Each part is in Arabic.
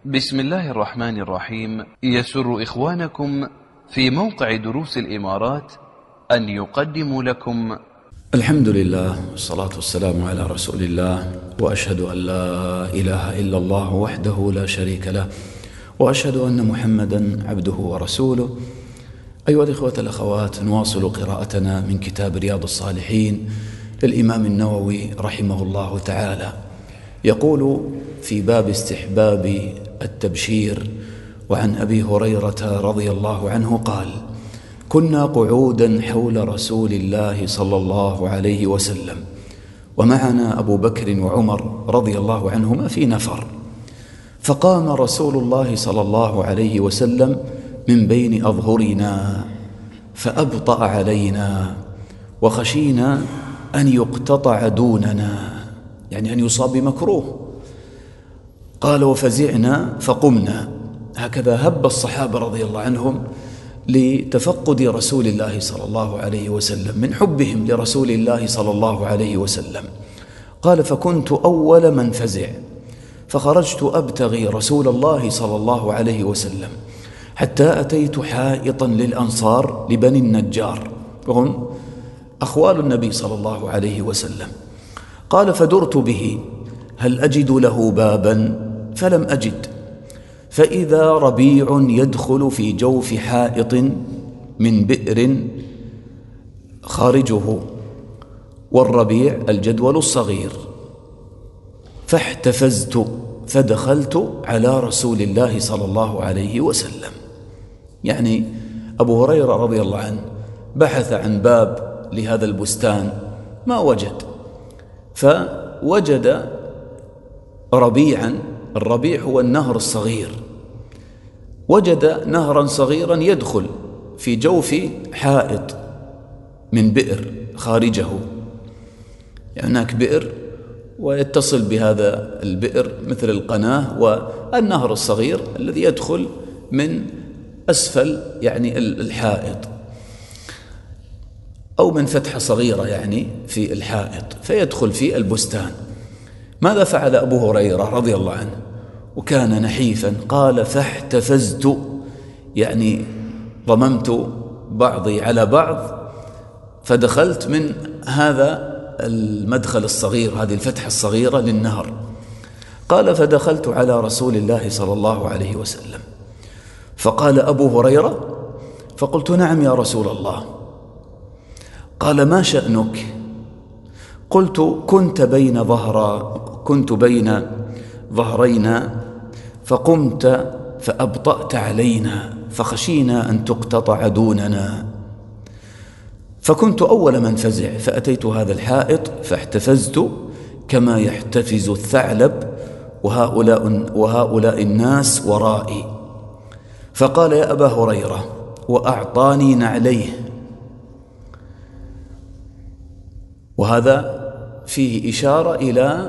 بسم الله الرحمن الرحيم. يسر إخوانكم في موقع دروس الإمارات أن يقدموا لكم الحمد لله والصلاة والسلام على رسول الله، وأشهد أن لا إله إلا الله وحده لا شريك له، وأشهد أن محمدا عبده ورسوله. أيها الإخوة الأخوات، نواصل قراءتنا من كتاب رياض الصالحين للإمام النووي رحمه الله تعالى. يقول في باب استحباب التبشير: وعن أبي هريرة رضي الله عنه قال: كنا قعودا حول رسول الله صلى الله عليه وسلم، ومعنا أبو بكر وعمر رضي الله عنهما في نفر، فقام رسول الله صلى الله عليه وسلم من بين أظهرنا فأبطأ علينا، وخشينا أن يقتطع دوننا، يعني أن يصاب بمكروه. قال: وفزعنا فقمنا. هكذا هب الصحابة رضي الله عنهم لتفقد رسول الله صلى الله عليه وسلم، من حبهم لرسول الله صلى الله عليه وسلم. قال: فكنت أول من فزع، فخرجت أبتغي رسول الله صلى الله عليه وسلم حتى أتيت حائطا للأنصار لبني النجار، وهم أخوال النبي صلى الله عليه وسلم. قال: فدرت به هل أجد له بابا؟ فلم أجد، فإذا ربيع يدخل في جوف حائط من بئر خارجه، والربيع الجدول الصغير، فاحتفزت فدخلت على رسول الله صلى الله عليه وسلم. يعني أبو هريرة رضي الله عنه بحث عن باب لهذا البستان ما وجد، فوجد ربيعا. الربيع هو النهر الصغير، وجد نهرا صغيرا يدخل في جوف حائط من بئر خارجه، يعني هناك بئر ويتصل بهذا البئر مثل القناة والنهر الصغير الذي يدخل من أسفل يعني الحائط، أو من فتحة صغيرة يعني في الحائط، فيدخل في البستان. ماذا فعل أبو هريرة رضي الله عنه وكان نحيفا؟ قال: فاحتفزت، يعني ضممت بعضي على بعض، فدخلت من هذا المدخل الصغير، هذه الفتحة الصغيرة للنهر. قال: فدخلت على رسول الله صلى الله عليه وسلم، فقال أبو هريرة: فقلت: نعم يا رسول الله. قال: ما شأنك؟ قلت: كنت بين ظهرينا فقمت فأبطأت علينا، فخشينا أن تقتطع دوننا، فكنت أول من فزع، فأتيت هذا الحائط فاحتفزت كما يحتفز الثعلب، وهؤلاء الناس ورائي. فقال: يا أبا هريرة، وأعطاني نعليه. وهذا فيه إشارة إلى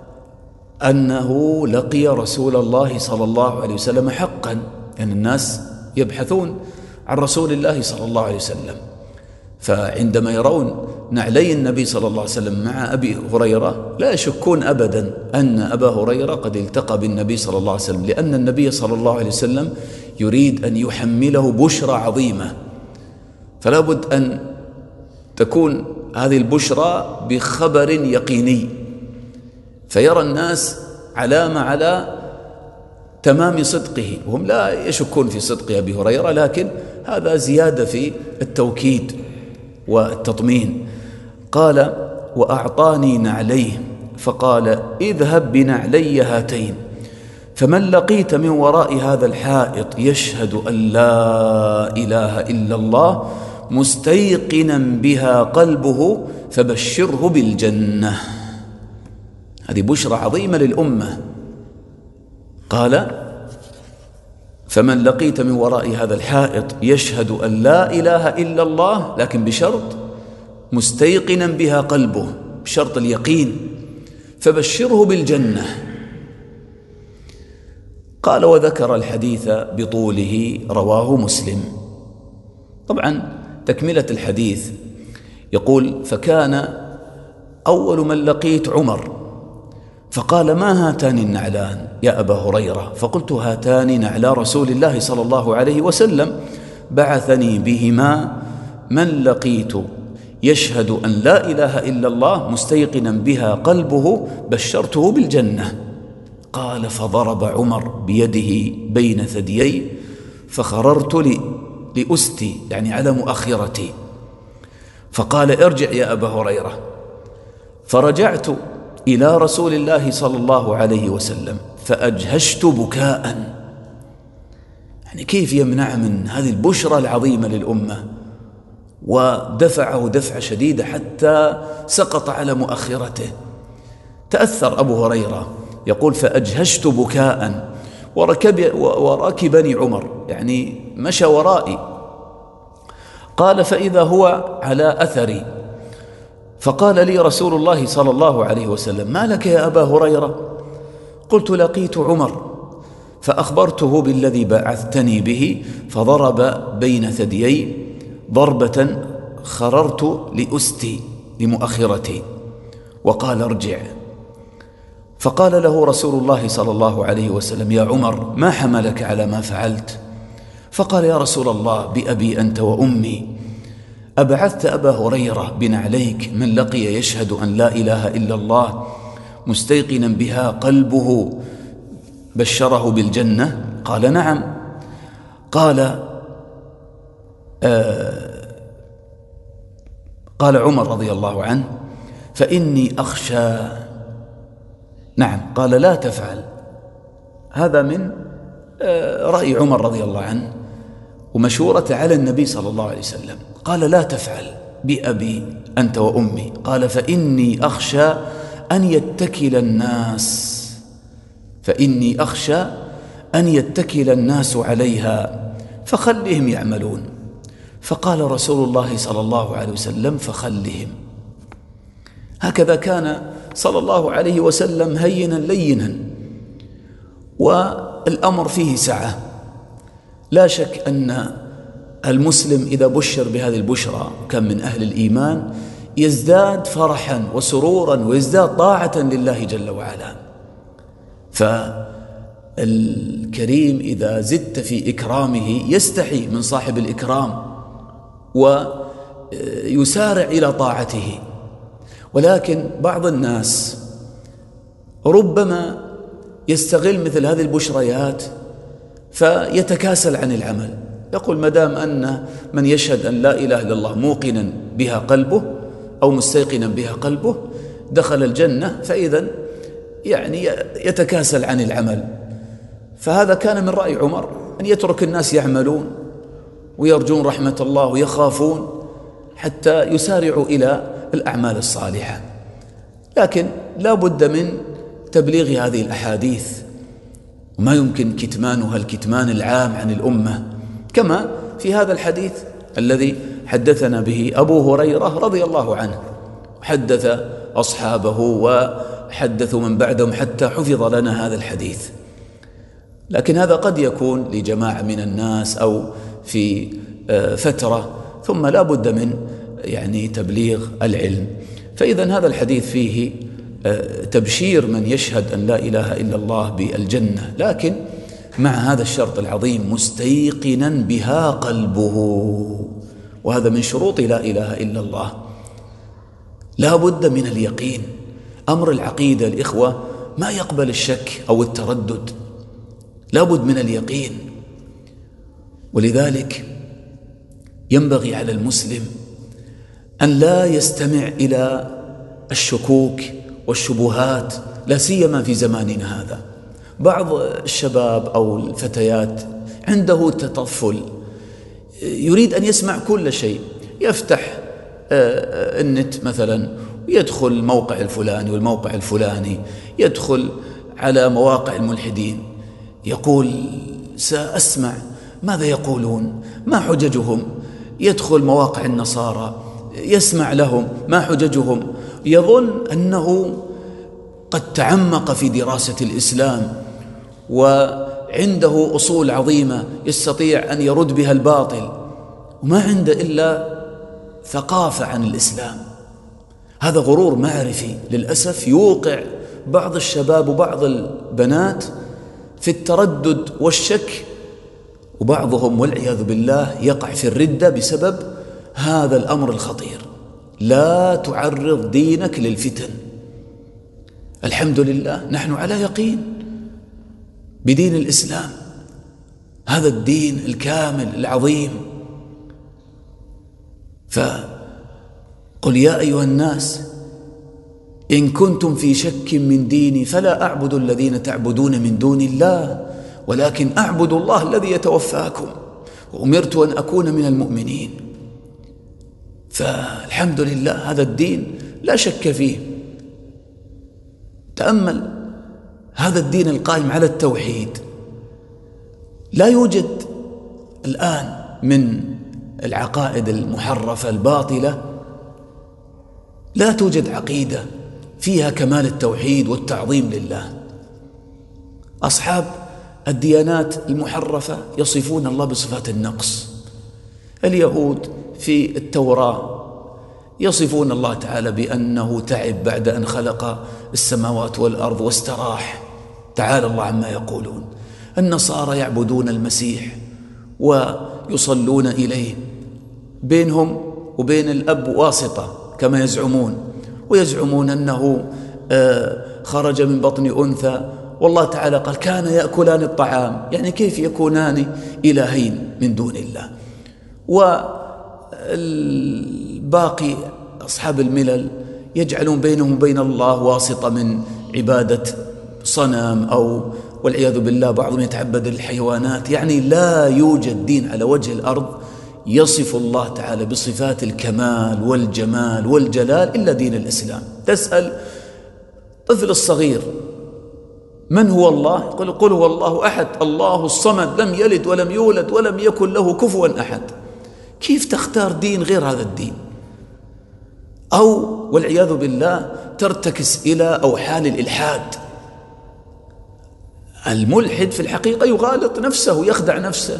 أنه لقي رسول الله صلى الله عليه وسلم حقا، لأن يعني الناس يبحثون عن رسول الله صلى الله عليه وسلم، فعندما يرون نعلي النبي صلى الله عليه وسلم مع أبي هريرة لا يشكون أبدا أن أبا هريرة قد التقى بالنبي صلى الله عليه وسلم، لأن النبي صلى الله عليه وسلم يريد أن يحمله بشرى عظيمة، فلا بد أن تكون هذه البشرى بخبر يقيني، فيرى الناس علامة على تمام صدقه، وهم لا يشكون في صدق أبي هريرة، لكن هذا زيادة في التوكيد والتطمين. قال: وأعطاني نعليه، فقال: اذهب بنعلي هاتين، فمن لقيت من وراء هذا الحائط يشهد أن لا إله إلا الله مستيقنا بها قلبه فبشره بالجنة. هذه بشرى عظيمة للأمة. قال: فمن لقيت من وراء هذا الحائط يشهد أن لا إله إلا الله، لكن بشرط مستيقنا بها قلبه، بشرط اليقين، فبشره بالجنة. قال: وذكر الحديث بطوله، رواه مسلم. طبعا تكملة الحديث يقول: فكان أول من لقيت عمر، فقال: ما هاتان النعلان يا أبا هريرة؟ فقلت: هاتان نعلا رسول الله صلى الله عليه وسلم، بعثني بهما من لقيت يشهد أن لا إله إلا الله مستيقنا بها قلبه بشرته بالجنة. قال: فضرب عمر بيده بين ثديي فخررت لأستي، يعني على مؤخرتي، فقال: ارجع يا أبا هريرة. فرجعت إلى رسول الله صلى الله عليه وسلم فأجهشت بكاء. يعني كيف يمنع من هذه البشرى العظيمة للأمة؟ ودفعه دفعة شديدة حتى سقط على مؤخرته. تأثر أبو هريرة، يقول: فأجهشت بكاء وركبني عمر، يعني مشى ورائي. قال: فإذا هو على أثري، فقال لي رسول الله صلى الله عليه وسلم: ما لك يا أبا هريرة؟ قلت: لقيت عمر فأخبرته بالذي بعثتني به، فضرب بين ثديي ضربة خررت لأستي لمؤخرتي، وقال: ارجع. فقال له رسول الله صلى الله عليه وسلم: يا عمر، ما حملك على ما فعلت؟ فقال: يا رسول الله، بأبي أنت وأمي، أبعثت أبا هريرة بنعليك من لقي يشهد أن لا إله إلا الله مستيقنا بها قلبه بشره بالجنة؟ قال: نعم. قال عمر رضي الله عنه: فإني أخشى. نعم. قال: لا تفعل. هذا من رأي عمر رضي الله عنه ومشورة على النبي صلى الله عليه وسلم. قال: لا تفعل بأبي أنت وأمي. قال: فإني أخشى أن يتكل الناس عليها فخلهم يعملون. فقال رسول الله صلى الله عليه وسلم: فخلهم. هكذا كان صلى الله عليه وسلم هينا لينا، والأمر فيه سعة. لا شك أن المسلم إذا بشر بهذه البشرى كان من أهل الإيمان يزداد فرحا وسرورا ويزداد طاعة لله جل وعلا. فالكريم إذا زدت في إكرامه يستحي من صاحب الإكرام ويسارع إلى طاعته. ولكن بعض الناس ربما يستغل مثل هذه البشريات فيتكاسل عن العمل، يقول: مدام أن من يشهد أن لا إله إلا الله موقنا بها قلبه أو مستيقنا بها قلبه دخل الجنة، فإذا يعني يتكاسل عن العمل. فهذا كان من رأي عمر، أن يترك الناس يعملون ويرجون رحمة الله ويخافون حتى يسارعوا إلى الأعمال الصالحة. لكن لا بد من تبليغ هذه الأحاديث، وما يمكن كتمانها الكتمان العام عن الأمة، كما في هذا الحديث الذي حدثنا به أبو هريرة رضي الله عنه، حدث أصحابه وحدثوا من بعدهم حتى حفظ لنا هذا الحديث. لكن هذا قد يكون لجماعة من الناس أو في فترة، ثم لا بد من يعني تبليغ العلم. فإذا هذا الحديث فيه تبشير من يشهد أن لا إله إلا الله بالجنة، لكن مع هذا الشرط العظيم: مستيقنا بها قلبه. وهذا من شروط لا إله إلا الله. لا بد من اليقين. أمر العقيدة الإخوة ما يقبل الشك أو التردد، لا بد من اليقين. ولذلك ينبغي على المسلم أن لا يستمع إلى الشكوك والشبهات، لا سيما في زماننا هذا. بعض الشباب أو الفتيات عنده تطفل، يريد أن يسمع كل شيء، يفتح النت مثلا ويدخل الموقع الفلاني والموقع الفلاني، يدخل على مواقع الملحدين، يقول: سأسمع ماذا يقولون، ما حججهم. يدخل مواقع النصارى يسمع لهم ما حججهم، يظن أنه قد تعمق في دراسة الإسلام وعنده أصول عظيمة يستطيع أن يرد بها الباطل، وما عنده إلا ثقافة عن الإسلام. هذا غرور معرفي للأسف يوقع بعض الشباب وبعض البنات في التردد والشك، وبعضهم والعياذ بالله يقع في الردة بسبب هذا الأمر الخطير. لا تعرض دينك للفتن. الحمد لله نحن على يقين بدين الإسلام، هذا الدين الكامل العظيم. فقل يا أيها الناس إن كنتم في شك من ديني فلا أعبد الذين تعبدون من دون الله ولكن أعبد الله الذي يتوفاكم وأمرت أن أكون من المؤمنين. فالحمد لله هذا الدين لا شك فيه. تأمل هذا الدين القائم على التوحيد. لا يوجد الآن من العقائد المحرفة الباطلة، لا توجد عقيدة فيها كمال التوحيد والتعظيم لله. أصحاب الديانات المحرفة يصفون الله بصفات النقص. اليهود في التوراة يصفون الله تعالى بأنه تعب بعد أن خلق السماوات والأرض واستراح، تعالى الله عما يقولون. النصارى يعبدون المسيح ويصلون إليه، بينهم وبين الأب واسطة كما يزعمون، ويزعمون أنه خرج من بطن أنثى، والله تعالى قال كان يأكلان الطعام. يعني كيف يكونان إلهين من دون الله؟ والباقي أصحاب الملل يجعلون بينهم وبين الله واسطة من عبادة صنم أو والعياذ بالله بعضهم يتعبد الحيوانات. يعني لا يوجد دين على وجه الأرض يصف الله تعالى بصفات الكمال والجمال والجلال إلا دين الإسلام. تسأل طفل الصغير من هو الله؟ قل هو الله أحد الله الصمد لم يلد ولم يولد ولم يكن له كفوا أحد. كيف تختار دين غير هذا الدين؟ أو والعياذ بالله ترتكس إلى أوحال الإلحاد. الملحد في الحقيقة يغالط نفسه يخدع نفسه.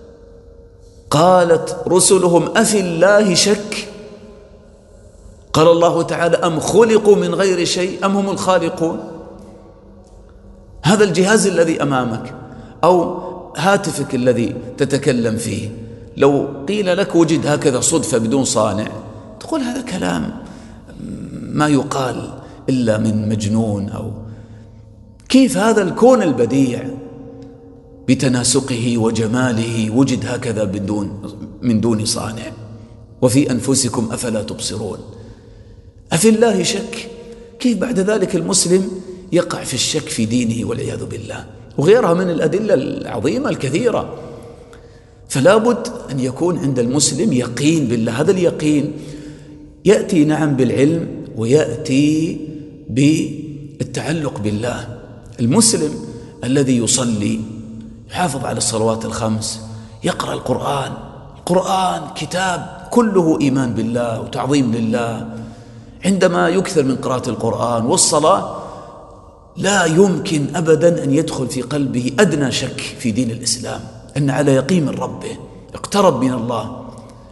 قالت رسلهم أفي الله شك؟ قال الله تعالى أم خلقوا من غير شيء أم هم الخالقون؟ هذا الجهاز الذي أمامك أو هاتفك الذي تتكلم فيه، لو قيل لك وجد هكذا صدفة بدون صانع تقول هذا كلام ما يقال إلا من مجنون. أو كيف هذا الكون البديع بتناسقه وجماله وجد هكذا من دون صانع؟ وفي أنفسكم أفلا تبصرون؟ أفي الله شك؟ كيف بعد ذلك المسلم يقع في الشك في دينه والعياذ بالله؟ وغيرها من الأدلة العظيمة الكثيرة. فلا بد أن يكون عند المسلم يقين بالله. هذا اليقين يأتي نعم بالعلم ويأتي بالتعلق بالله. المسلم الذي يصلي يحافظ على الصلوات الخمس يقرأ القرآن كتاب كله إيمان بالله وتعظيم لله، عندما يكثر من قراءة القرآن والصلاة لا يمكن أبدا أن يدخل في قلبه أدنى شك في دين الإسلام، أن على يقين من ربه اقترب من الله.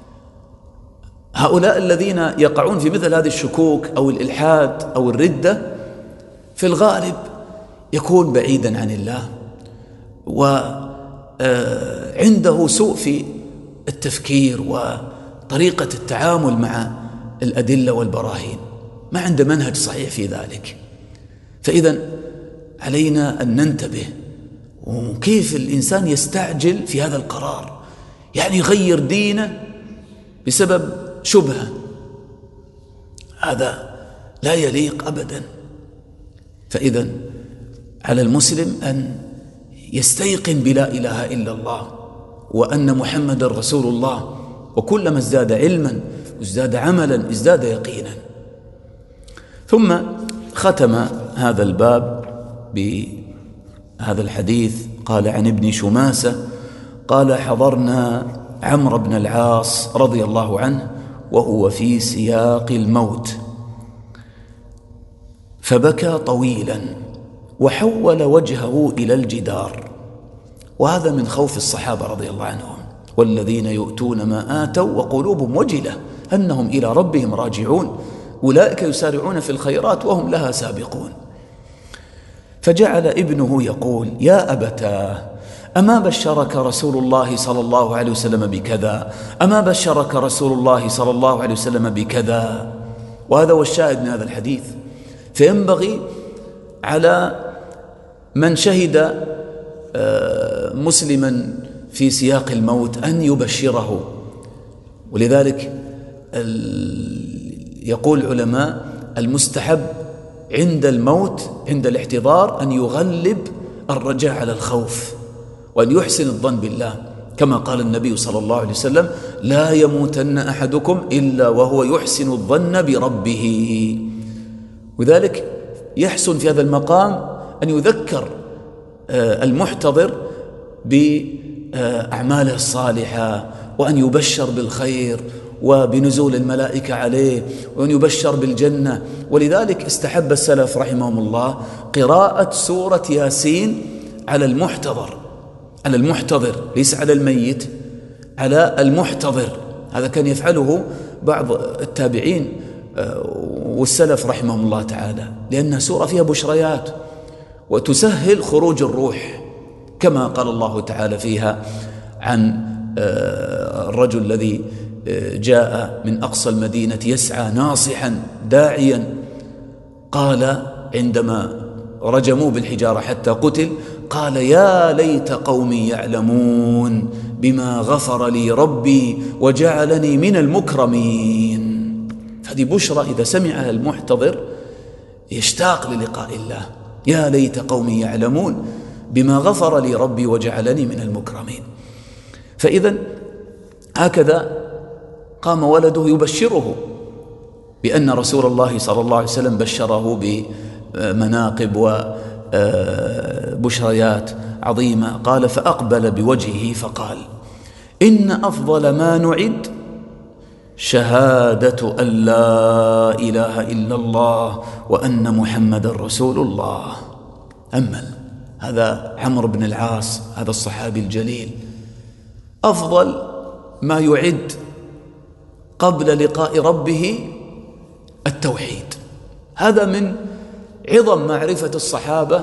هؤلاء الذين يقعون في مثل هذه الشكوك أو الإلحاد أو الردة في الغالب يكون بعيدا عن الله، وعنده سوء في التفكير وطريقة التعامل مع الأدلة والبراهين، ما عنده منهج صحيح في ذلك. فإذا علينا أن ننتبه. وكيف الإنسان يستعجل في هذا القرار، يعني يغير دينه بسبب شبهة؟ هذا لا يليق أبدا. فإذا على المسلم أن يستيقن بلا إله إلا الله وأن محمد رسول الله، وكلما ازداد علما ازداد عملا ازداد يقينا. ثم ختم هذا الباب بهذا الحديث. قال عن ابن شماسة قال حضرنا عمرو بن العاص رضي الله عنه وهو في سياق الموت فبكى طويلا وحول وجهه إلى الجدار. وهذا من خوف الصحابة رضي الله عنهم، والذين يؤتون ما آتوا وقلوبهم وجلة أنهم إلى ربهم راجعون أولئك يسارعون في الخيرات وهم لها سابقون. فجعل ابنه يقول: يا أبتاه، أما بشرك رسول الله صلى الله عليه وسلم بكذا؟ أما بشرك رسول الله صلى الله عليه وسلم بكذا؟ وهذا هو الشاهد من هذا الحديث. فينبغي على من شهد مسلما في سياق الموت أن يبشره. ولذلك يقول العلماء: المستحب عند الموت، عند الاحتضار، أن يغلب الرجاء على الخوف، وأن يحسن الظن بالله، كما قال النبي صلى الله عليه وسلم: لا يموتن أحدكم إلا وهو يحسن الظن بربه. وذلك يحسن في هذا المقام أن يذكر المحتضر بأعماله الصالحة، وأن يبشر بالخير وبنزول الملائكة عليه، وأن يبشر بالجنة. ولذلك استحب السلف رحمهم الله قراءة سورة ياسين على المحتضر، ليس على الميت، على المحتضر. هذا كان يفعله بعض التابعين والسلف رحمهم الله تعالى، لأنها سورة فيها بشريات وتسهل خروج الروح، كما قال الله تعالى فيها عن الرجل الذي جاء من أقصى المدينة يسعى ناصحا داعيا، قال عندما رجموه بالحجارة حتى قتل: قال: يا ليت قومي يعلمون بما غفر لي ربي وجعلني من المكرمين. هذه بشرى إذا سمعها المحتضر يشتاق للقاء الله: يا ليت قومي يعلمون بما غفر لي ربي وجعلني من المكرمين. فإذا هكذا قام ولده يبشره بأن رسول الله صلى الله عليه وسلم بشره بمناقب وبشريات عظيمة. قال: فأقبل بوجهه فقال: إن أفضل ما نعد شهادة أن لا إله إلا الله وأن محمد رسول الله. أمل هذا عمرو بن العاص، هذا الصحابي الجليل، أفضل ما يعد قبل لقاء ربه التوحيد. هذا من عظم معرفة الصحابة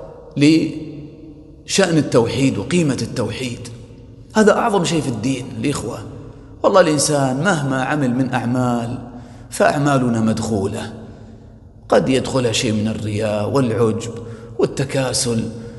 لشأن التوحيد وقيمة التوحيد. هذا أعظم شيء في الدين الإخوة. والله الإنسان مهما عمل من أعمال فأعمالنا مدخولة، قد يدخلها شيء من الرياء والعجب والتكاسل،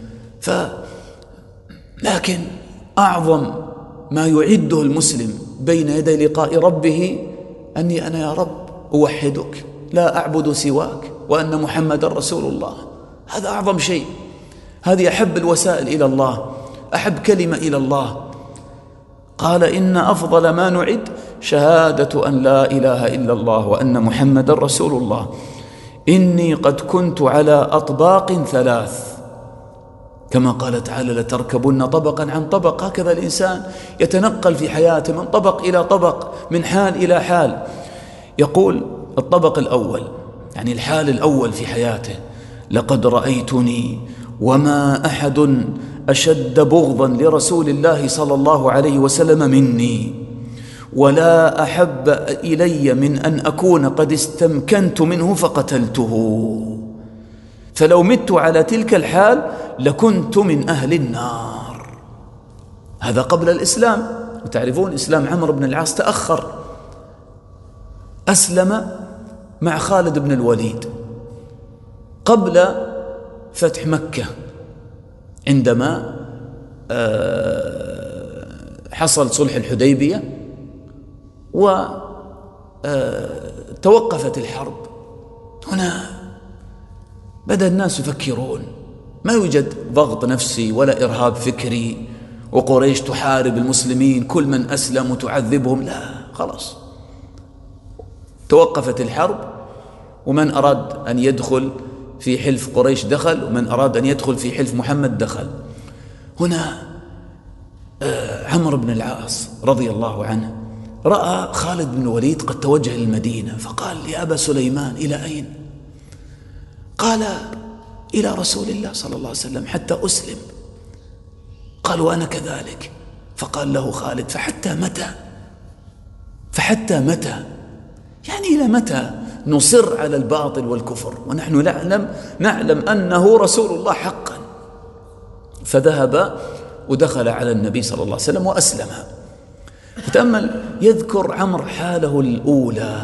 لكن أعظم ما يعده المسلم بين يدي لقاء ربه أني أنا يا رب أوحدك لا أعبد سواك وأن محمد رسول الله. هذا أعظم شيء، هذه أحب الوسائل إلى الله، أحب كلمة إلى الله. قال: إن أفضل ما نعد شهادة أن لا إله إلا الله وأن محمد رسول الله. إني قد كنت على أطباق ثلاث، كما قال تعالى: لتركبن طبقا عن طبق. هكذا الإنسان يتنقل في حياته من طبق إلى طبق، من حال إلى حال. يقول الطبق الأول، يعني الحال الأول في حياته: لقد رأيتني وما أحد أشد بغضا لرسول الله صلى الله عليه وسلم مني، ولا أحب إلي من أن أكون قد استمكنت منه فقتلته، فلو مت على تلك الحال لكنت من أهل النار. هذا قبل الإسلام. وتعرفون إسلام عمرو بن العاص تأخر، أسلم مع خالد بن الوليد قبل فتح مكة، عندما حصل صلح الحديبية وتوقفت الحرب. هنا بدأ الناس يفكرون، ما يوجد ضغط نفسي ولا إرهاب فكري وقريش تحارب المسلمين كل من أسلم وتعذبهم، لا، خلاص توقفت الحرب، ومن أراد أن يدخل في حلف قريش دخل، ومن أراد أن يدخل في حلف محمد دخل. هنا عمرو بن العاص رضي الله عنه رأى خالد بن الوليد قد توجه للمدينة، فقال: يا أبا سليمان إلى أين؟ قال: إلى رسول الله صلى الله عليه وسلم حتى أسلم. قال: وأنا كذلك. فقال له خالد: فحتى متى؟ فحتى متى؟ يعني إلى متى نصر على الباطل والكفر، ونحن نعلم أنه رسول الله حقا. فذهب ودخل على النبي صلى الله عليه وسلم وأسلم. فتأمل، يذكر عمرو حاله الأولى.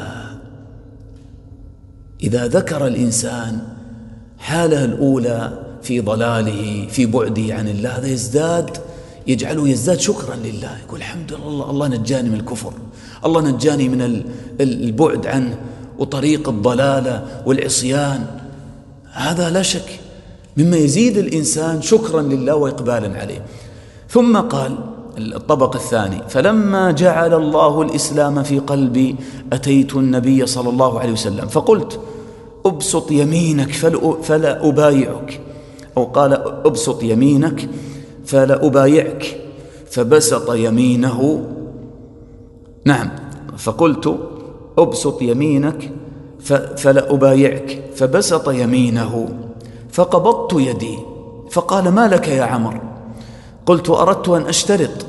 إذا ذكر الإنسان حاله الأولى في ضلاله، في بعده عن الله، هذا يجعله يزداد شكرا لله، يقول الحمد لله، الله نجاني من الكفر، الله نجاني من البعد عنه وطريق الضلالة والعصيان. هذا لا شك مما يزيد الإنسان شكرا لله وإقبالا عليه. ثم قال الطبق الثاني: فلما جعل الله الإسلام في قلبي أتيت النبي صلى الله عليه وسلم فقلت أبسط يمينك فلا أبايعك، أو قال أبسط يمينك فلا أبايعك، فبسط يمينه. نعم، فقلت أبسط يمينك فلا أبايعك، فبسط يمينه، فقبضت يدي، فقال: ما لك يا عمرو؟ قلت: أردت أن أشترط.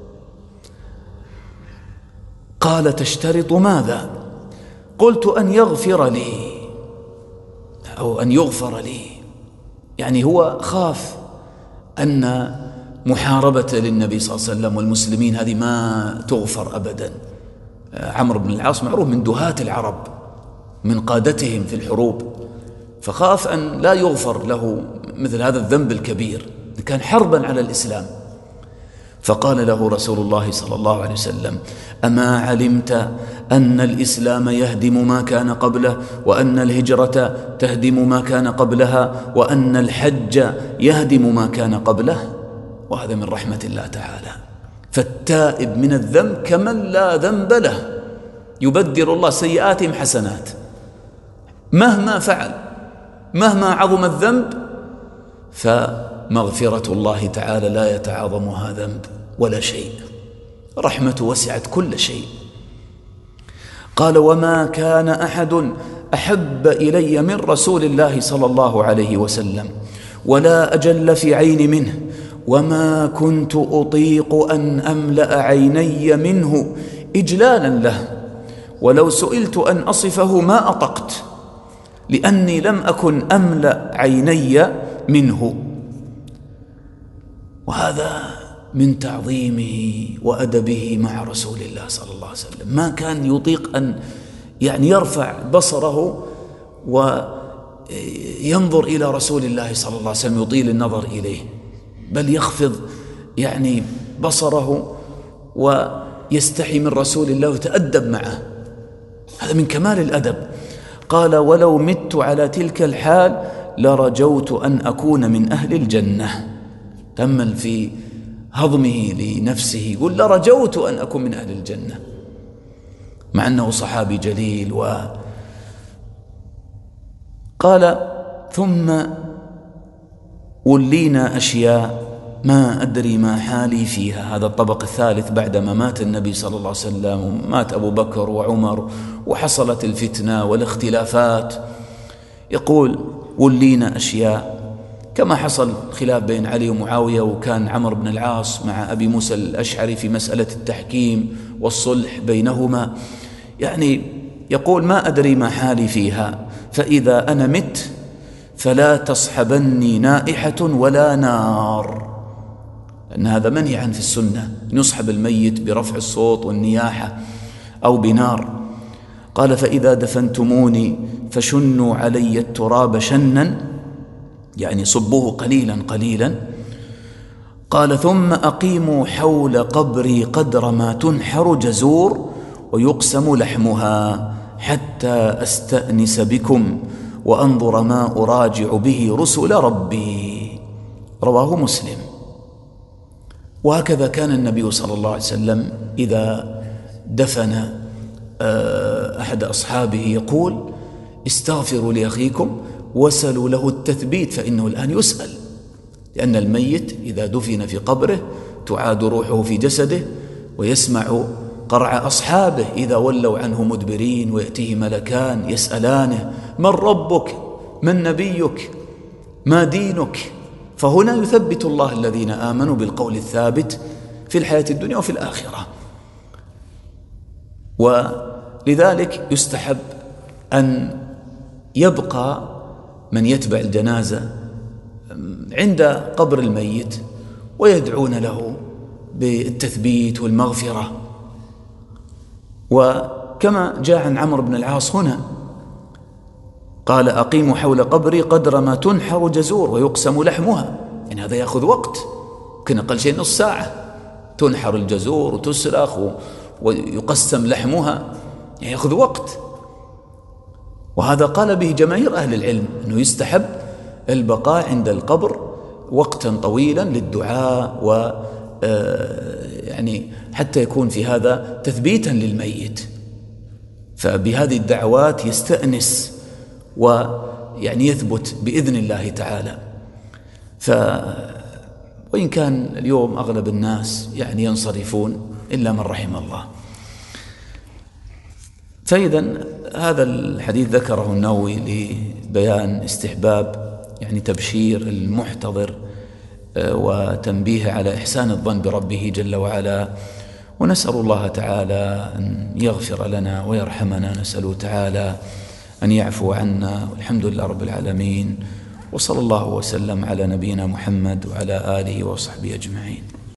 قال: تشترط ماذا؟ قلت: أن يغفر لي، أو أن يغفر لي. يعني هو خاف أن محاربة للنبي صلى الله عليه وسلم والمسلمين هذه ما تغفر أبدا. عمرو بن العاص معروف من دهاة العرب، من قادتهم في الحروب، فخاف أن لا يغفر له مثل هذا الذنب الكبير، كان حربا على الإسلام. فقال له رسول الله صلى الله عليه وسلم: أما علمت أن الإسلام يهدم ما كان قبله، وأن الهجرة تهدم ما كان قبلها، وأن الحج يهدم ما كان قبله؟ وهذا من رحمة الله تعالى. فالتائب من الذنب كمن لا ذنب له، يبدل الله سيئاتهم حسنات. مهما فعل، مهما عظم الذنب، فمغفرة الله تعالى لا يتعاظمها ذنب ولا شيء، رحمته وسعت كل شيء. قال: وما كان أحد أحب إلي من رسول الله صلى الله عليه وسلم، ولا أجل في عيني منه، وما كنت أطيق أن أملأ عيني منه إجلالا له، ولو سئلت أن أصفه ما أطقت، لأني لم أكن أملأ عيني منه. وهذا من تعظيمه وأدبه مع رسول الله صلى الله عليه وسلم، ما كان يطيق أن يرفع بصره وينظر إلى رسول الله صلى الله عليه وسلم، يطيل النظر إليه، بل يخفض بصره ويستحي من رسول الله ويتأدب معه. هذا من كمال الأدب. قال: ولو مت على تلك الحال لرجوت أن أكون من أهل الجنة. تأمل في هضمه لنفسه، يقول: لرجوت أن أكون من أهل الجنة، مع أنه صحابي جليل. قال: ثم ولينا أشياء ما أدري ما حالي فيها. هذا الطبق الثالث بعدما مات النبي صلى الله عليه وسلم، ومات أبو بكر وعمر، وحصلت الفتنة والاختلافات. يقول: ولينا أشياء، كما حصل خلاف بين علي ومعاوية، وكان عمرو بن العاص مع أبي موسى الأشعري في مسألة التحكيم والصلح بينهما. يقول: ما أدري ما حالي فيها، فإذا أنا مت فلا تصحبني نائحة ولا نار، لأن هذا منهي في السنة، يصحب الميت برفع الصوت والنياحة أو بنار. قال: فإذا دفنتموني فشنوا علي التراب شنا، يعني صبوه قليلا قليلا. قال: ثم أقيموا حول قبري قدر ما تنحر جزور ويقسم لحمها، حتى أستأنس بكم وأنظر ما أراجع به رسل ربي. رواه مسلم. وهكذا كان النبي صلى الله عليه وسلم إذا دفن أحد أصحابه يقول: استغفروا لأخيكم وسلوا له التثبيت، فإنه الآن يسأل. لأن الميت إذا دفن في قبره تعاد روحه في جسده، ويسمع قرع أصحابه إذا ولوا عنه مدبرين، ويأتيه ملكان يسألانه: من ربك؟ من نبيك؟ ما دينك؟ فهنا يثبت الله الذين آمنوا بالقول الثابت في الحياة الدنيا وفي الآخرة. ولذلك يستحب أن يبقى من يتبع الجنازة عند قبر الميت ويدعون له بالتثبيت والمغفرة. وكما جاء عن عمرو بن العاص هنا قال: أقيموا حول قبري قدر ما تنحر جزور ويقسم لحمها. يعني هذا يأخذ وقت، يمكن أقل شيء نص ساعة، تنحر الجزور وتسلخ ويقسم لحمها، يعني يأخذ وقت. وهذا قال به جماهير أهل العلم أنه يستحب البقاء عند القبر وقتا طويلا للدعاء يعني حتى يكون في هذا تثبيتا للميت، فبهذه الدعوات يستأنس ويعني يثبت بإذن الله تعالى. وإن كان اليوم أغلب الناس يعني ينصرفون إلا من رحم الله. فإذا هذا الحديث ذكره النووي لبيان استحباب يعني تبشير المحتضر وتنبيه على إحسان الظن بربه جل وعلا. ونسأل الله تعالى أن يغفر لنا ويرحمنا، نسأله تعالى أن يعفو عنا، والحمد لله رب العالمين. وصلى الله وسلم على نبينا محمد وعلى آله وصحبه أجمعين.